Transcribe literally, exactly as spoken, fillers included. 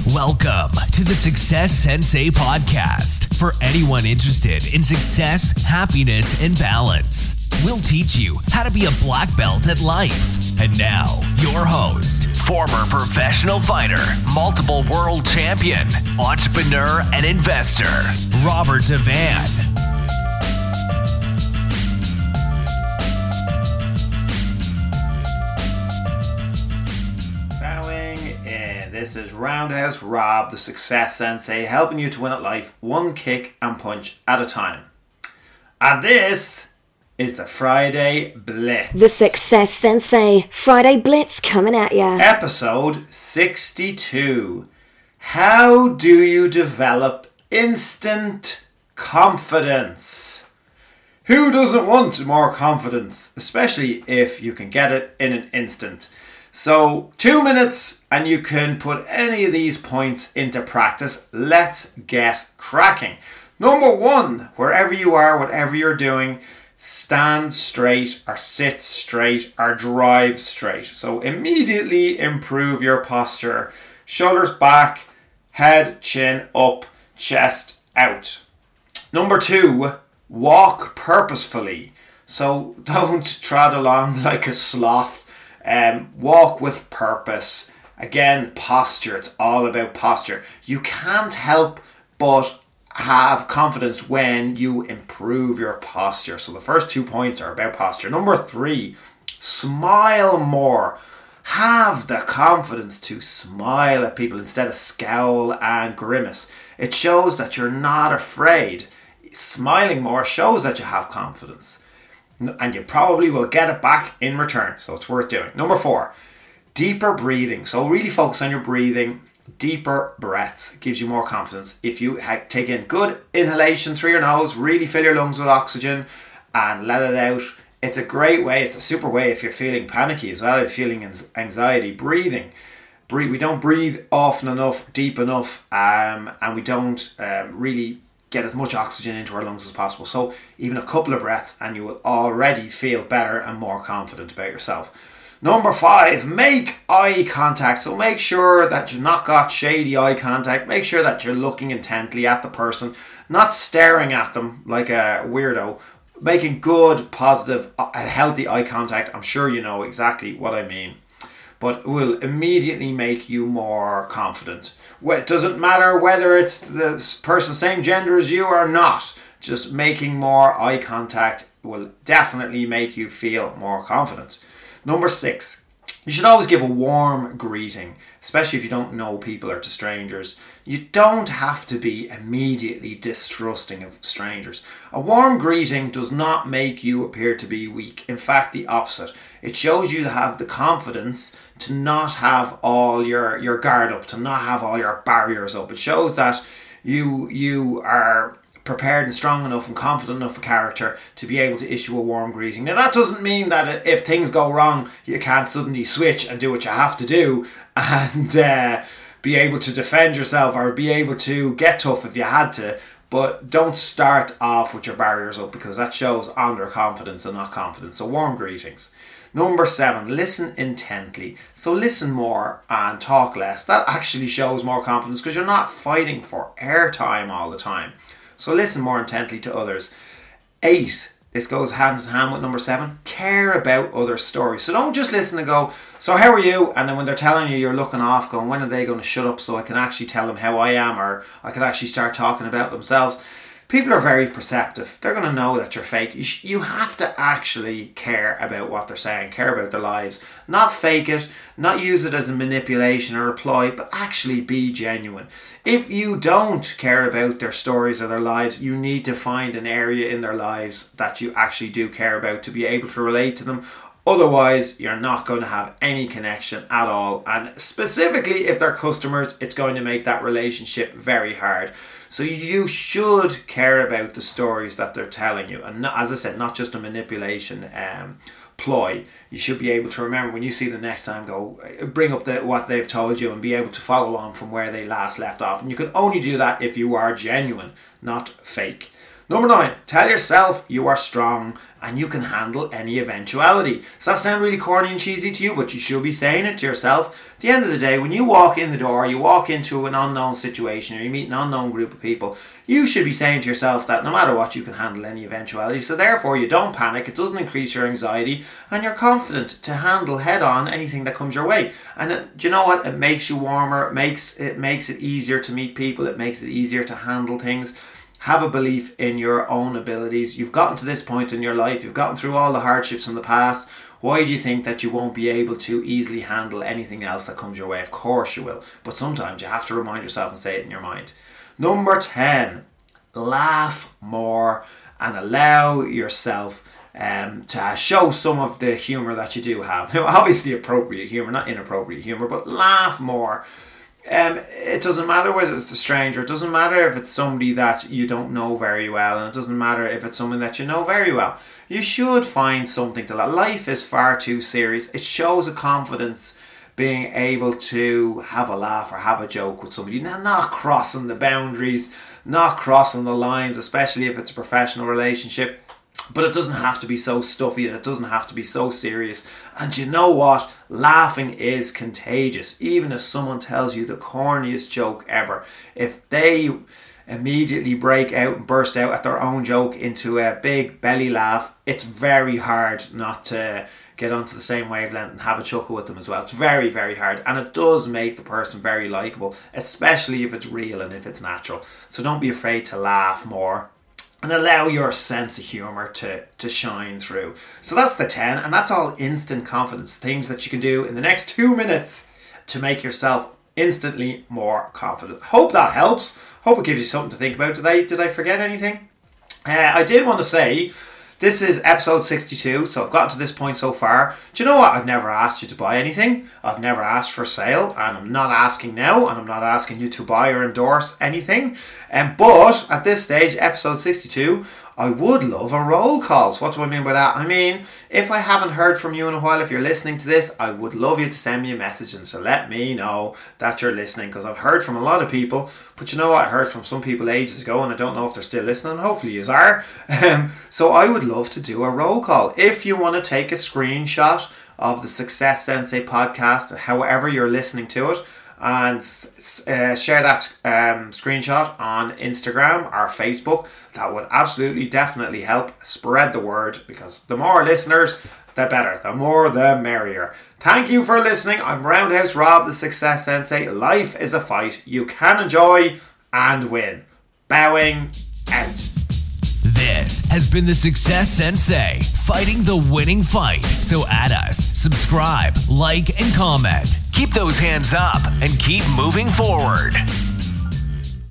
Welcome to the Success Sensei podcast for anyone interested in success, happiness, and balance. We'll teach you how to be a black belt at life. And now, your host, former professional fighter, multiple world champion, entrepreneur, and investor, Robert Devan. This is Roundhouse Rob, the Success Sensei, helping you to win at life one kick and punch at a time. And this is the Friday Blitz. The Success Sensei, Friday Blitz coming at ya. Episode sixty-two. How do you develop instant confidence? Who doesn't want more confidence, especially if you can get it in an instant? So, two minutes and you can put any of these points into practice. Let's get cracking. Number one, wherever you are, whatever you're doing, stand straight or sit straight or drive straight. So, immediately improve your posture. Shoulders back, head, chin up, chest out. Number two, walk purposefully. So, don't trot along like a sloth. Um, walk with purpose. Again, posture. It's all about posture. You can't help but have confidence when you improve your posture. So the first two points are about posture. Number three, smile more. Have the confidence to smile at people instead of scowl and grimace. It shows that you're not afraid. Smiling more shows that you have confidence. And you probably will get it back in return. So it's worth doing. Number four, deeper breathing. So really focus on your breathing. Deeper breaths gives you more confidence. If you take in good inhalation through your nose, really fill your lungs with oxygen and let it out. It's a great way. It's a super way if you're feeling panicky as well. If you're feeling anxiety. Breathing. Breathe. We don't breathe often enough, deep enough, um, and we don't um, really get as much oxygen into our lungs as possible. So even a couple of breaths and you will already feel better and more confident about yourself. Number five, make eye contact. So make sure that you've not got shady eye contact. Make sure that you're looking intently at the person, not staring at them like a weirdo. Making good, positive, healthy eye contact. I'm sure you know exactly what I mean. But it will immediately make you more confident. It doesn't matter whether it's the person same gender as you or not. Just making more eye contact will definitely make you feel more confident. Number six, you should always give a warm greeting, especially if you don't know people or to strangers. You don't have to be immediately distrusting of strangers. A warm greeting does not make you appear to be weak. In fact, the opposite. It shows you to have the confidence to not have all your, your guard up, to not have all your barriers up. It shows that you you are prepared and strong enough and confident enough of character to be able to issue a warm greeting. Now that doesn't mean that if things go wrong you can't suddenly switch and do what you have to do and uh, be able to defend yourself or be able to get tough if you had to, but don't start off with your barriers up because that shows underconfidence and not confidence. So warm greetings. Number seven, listen intently. So listen more and talk less. That actually shows more confidence because you're not fighting for airtime all the time. So listen more intently to others. Eight, this goes hand in hand with number seven, care about other stories. So don't just listen and go, so how are you? And then when they're telling you, you're looking off going, when are they going to shut up so I can actually tell them how I am, or I can actually start talking about themselves. People are very perceptive. They're going to know that you're fake. You, sh- you have to actually care about what they're saying, care about their lives. Not fake it, not use it as a manipulation or a ploy, but actually be genuine. If you don't care about their stories or their lives, you need to find an area in their lives that you actually do care about to be able to relate to them. Otherwise, you're not going to have any connection at all. And specifically, if they're customers, it's going to make that relationship very hard. So you should care about the stories that they're telling you. And not, as I said, not just a manipulation um, ploy. You should be able to remember when you see them next time, go bring up the, what they've told you and be able to follow on from where they last left off. And you can only do that if you are genuine, not fake. Number nine, tell yourself you are strong and you can handle any eventuality. Does that sound really corny and cheesy to you? But you should be saying it to yourself. At the end of the day, when you walk in the door, you walk into an unknown situation, or you meet an unknown group of people, you should be saying to yourself that no matter what, you can handle any eventuality. So therefore, you don't panic, it doesn't increase your anxiety, and you're confident to handle head on anything that comes your way. And it, do you know what? It makes you warmer, it makes, it makes it easier to meet people, it makes it easier to handle things. Have a belief in your own abilities. You've gotten to this point in your life. You've gotten through all the hardships in the past. Why do you think that you won't be able to easily handle anything else that comes your way? Of course you will. But sometimes you have to remind yourself and say it in your mind. Number ten, laugh more and allow yourself um, to show some of the humour that you do have. Now, obviously appropriate humour, not inappropriate humour, but laugh more. Um, it doesn't matter whether it's a stranger, it doesn't matter if it's somebody that you don't know very well, and it doesn't matter if it's someone that you know very well. You should find something to laugh. Life is far too serious. It shows a confidence being able to have a laugh or have a joke with somebody, not crossing the boundaries, not crossing the lines, especially if it's a professional relationship. But it doesn't have to be so stuffy, and it doesn't have to be so serious. And you know what? Laughing is contagious. Even if someone tells you the corniest joke ever, if they immediately break out and burst out at their own joke into a big belly laugh, it's very hard not to get onto the same wavelength and have a chuckle with them as well. It's very, very hard. And it does make the person very likeable, especially if it's real and if it's natural. So don't be afraid to laugh more. And allow your sense of humour to, to shine through. So that's the ten, and that's all instant confidence. Things that you can do in the next two minutes to make yourself instantly more confident. Hope that helps. Hope it gives you something to think about. Did I, did I forget anything? Uh, I did want to say, this is episode sixty-two, so I've gotten to this point so far. Do you know what? I've never asked you to buy anything. I've never asked for sale, and I'm not asking now, and I'm not asking you to buy or endorse anything. Um, but at this stage, episode sixty-two, I would love a roll call. So what do I mean by that? I mean, if I haven't heard from you in a while, if you're listening to this, I would love you to send me a message and so let me know that you're listening, because I've heard from a lot of people, but you know what? I heard from some people ages ago, and I don't know if they're still listening. Hopefully you are. Um, so I would love to do a roll call. If you want to take a screenshot of the Success Sensei podcast, however you're listening to it, and uh, share that um, screenshot on Instagram or Facebook, that would absolutely definitely help spread the word, because the more listeners, the better. The more, the merrier. Thank you for listening. I'm Roundhouse Rob, the Success Sensei. Life is a fight you can enjoy and win. Bowing out. This has been the Success Sensei, fighting the winning fight. So add us, subscribe, like, and comment. Keep those hands up and keep moving forward.